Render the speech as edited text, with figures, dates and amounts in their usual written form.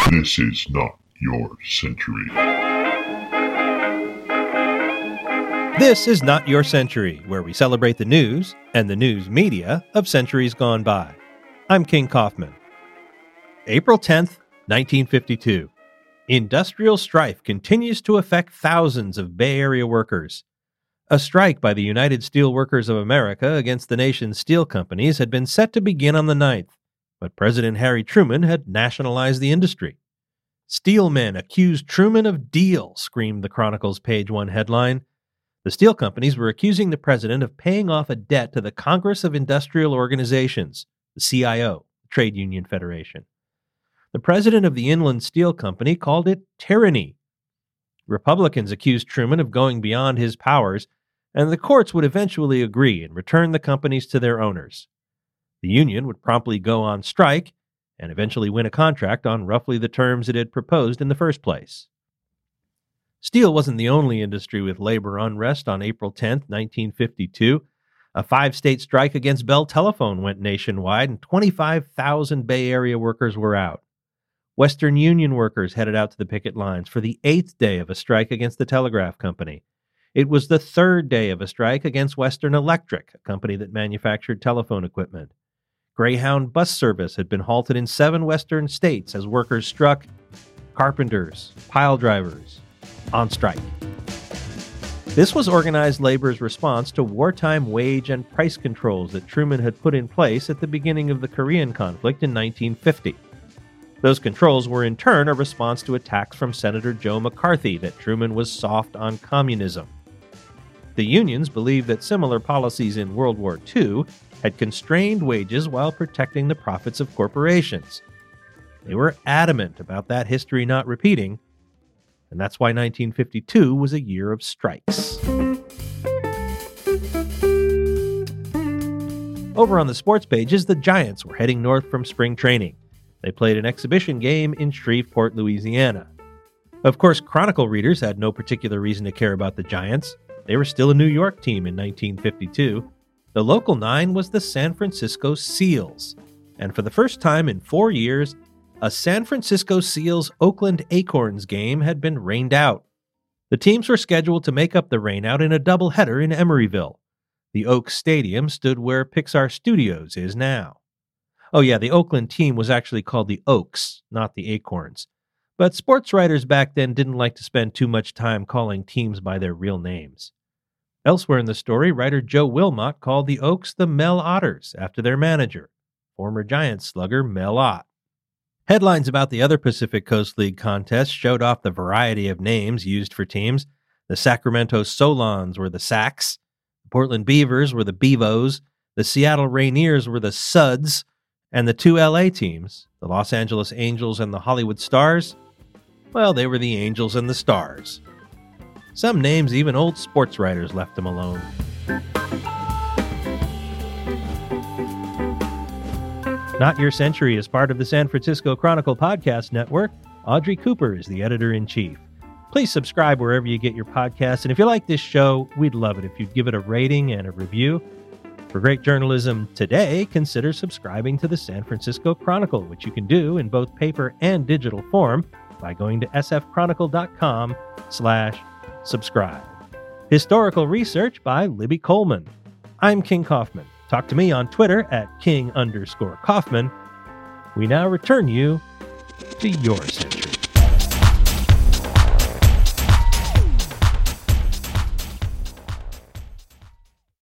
This is not your century. This is Not Your Century, where we celebrate the news and the news media of centuries gone by. I'm King Kaufman. April 10th, 1952. Industrial strife continues to affect thousands of Bay Area workers. A strike by the United Steelworkers of America against the nation's steel companies had been set to begin on the 9th, but President Harry Truman had nationalized the industry. "Steelmen accused Truman of deal," screamed the Chronicle's page 1 headline. The steel companies were accusing the president of paying off a debt to the Congress of Industrial Organizations, the CIO, the Trade Union Federation. The president of the Inland Steel Company called it tyranny. Republicans accused Truman of going beyond his powers, and the courts would eventually agree and return the companies to their owners. The union would promptly go on strike and eventually win a contract on roughly the terms it had proposed in the first place. Steel wasn't the only industry with labor unrest on April 10, 1952. A 5-state strike against Bell Telephone went nationwide, and 25,000 Bay Area workers were out. Western Union workers headed out to the picket lines for the 8th day of a strike against the telegraph company. It was the 3rd day of a strike against Western Electric, a company that manufactured telephone equipment. Greyhound bus service had been halted in 7 western states as workers struck carpenters, pile drivers, on strike. This was organized labor's response to wartime wage and price controls that Truman had put in place at the beginning of the Korean conflict in 1950. Those controls were in turn a response to attacks from Senator Joe McCarthy that Truman was soft on communism. The unions believed that similar policies in World War II had constrained wages while protecting the profits of corporations. They were adamant about that history not repeating, and that's why 1952 was a year of strikes. Over on the sports pages, the Giants were heading north from spring training. They played an exhibition game in Shreveport, Louisiana. Of course, Chronicle readers had no particular reason to care about the Giants. They were still a New York team in 1952. The local 9 was the San Francisco Seals, and for the first time in 4 years, a San Francisco Seals-Oakland Acorns game had been rained out. The teams were scheduled to make up the rainout in a doubleheader in Emeryville. The Oaks Stadium stood where Pixar Studios is now. Oh yeah, the Oakland team was actually called the Oaks, not the Acorns. But sports writers back then didn't like to spend too much time calling teams by their real names. Elsewhere in the story, writer Joe Wilmot called the Oaks the Mel Otters after their manager, former Giants slugger Mel Ott. Headlines about the other Pacific Coast League contests showed off the variety of names used for teams. The Sacramento Solons were the Sacs, the Portland Beavers were the Beavos, the Seattle Rainiers were the Suds, and the 2 LA teams, the Los Angeles Angels and the Hollywood Stars, well, they were the Angels and the Stars. Some names even old sports writers left them alone. Not Your Century is part of the San Francisco Chronicle podcast network. Audrey Cooper is the editor-in-chief. Please subscribe wherever you get your podcasts, and if you like this show, we'd love it if you'd give it a rating and a review. For great journalism today, consider subscribing to the San Francisco Chronicle, which you can do in both paper and digital form by going to sfchronicle.com/subscribe. Historical research by Libby Coleman. I'm King Kaufman. Talk to me on Twitter at King_Kaufman. We now return you to your century.